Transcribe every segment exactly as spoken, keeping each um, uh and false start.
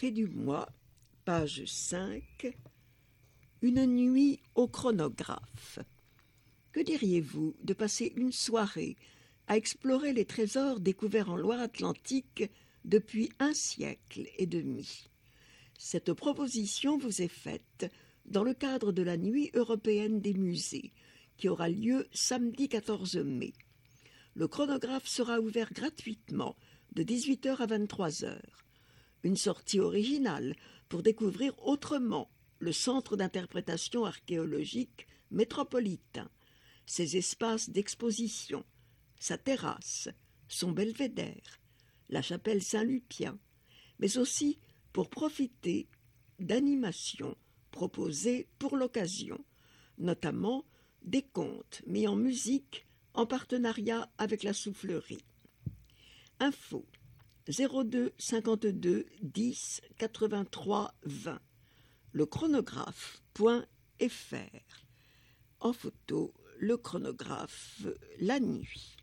Café du mois, page cinq, une nuit au chronographe. Que diriez-vous de passer une soirée à explorer les trésors découverts en Loire-Atlantique depuis un siècle et demi? Cette proposition vous est faite dans le cadre de la Nuit européenne des musées, qui aura lieu samedi quatorze mai. Le chronographe sera ouvert gratuitement de dix-huit heures à vingt-trois heures. Une sortie originale pour découvrir autrement le centre d'interprétation archéologique métropolitain, ses espaces d'exposition, sa terrasse, son belvédère, la chapelle Saint-Lupien, mais aussi pour profiter d'animations proposées pour l'occasion, notamment des contes mis en musique en partenariat avec la soufflerie. Info zéro deux cinquante-deux dix quatre-vingt-trois vingt, le chronographe point f r. En photo, le chronographe la nuit.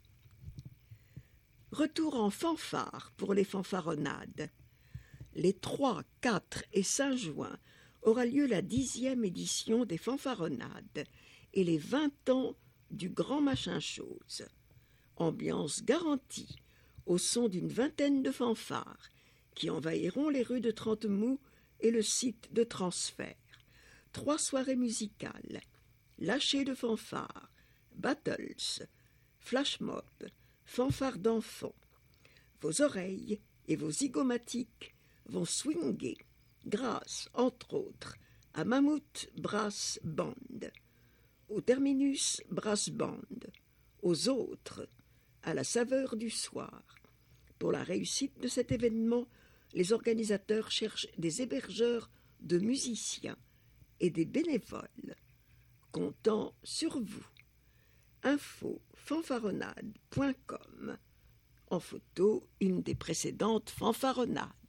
Retour en fanfare pour les fanfaronnades. Les trois, quatre et cinq juin aura lieu la dixième édition des fanfaronnades et les vingt ans du Grand Machin Chose. Ambiance garantie au son d'une vingtaine de fanfares qui envahiront les rues de Trentemoux et le site de transfert. Trois soirées musicales, lâcher de fanfares, battles, flash mob, fanfares d'enfants. Vos oreilles et vos zygomatiques vont swinger grâce, entre autres, à Mammouth Brass Band, au Terminus Brass Band, aux autres, à la saveur du soir. Pour la réussite de cet événement, les organisateurs cherchent des hébergeurs de musiciens et des bénévoles. Comptant sur vous. Info fanfaronnade point com. En photo, une des précédentes fanfaronnades.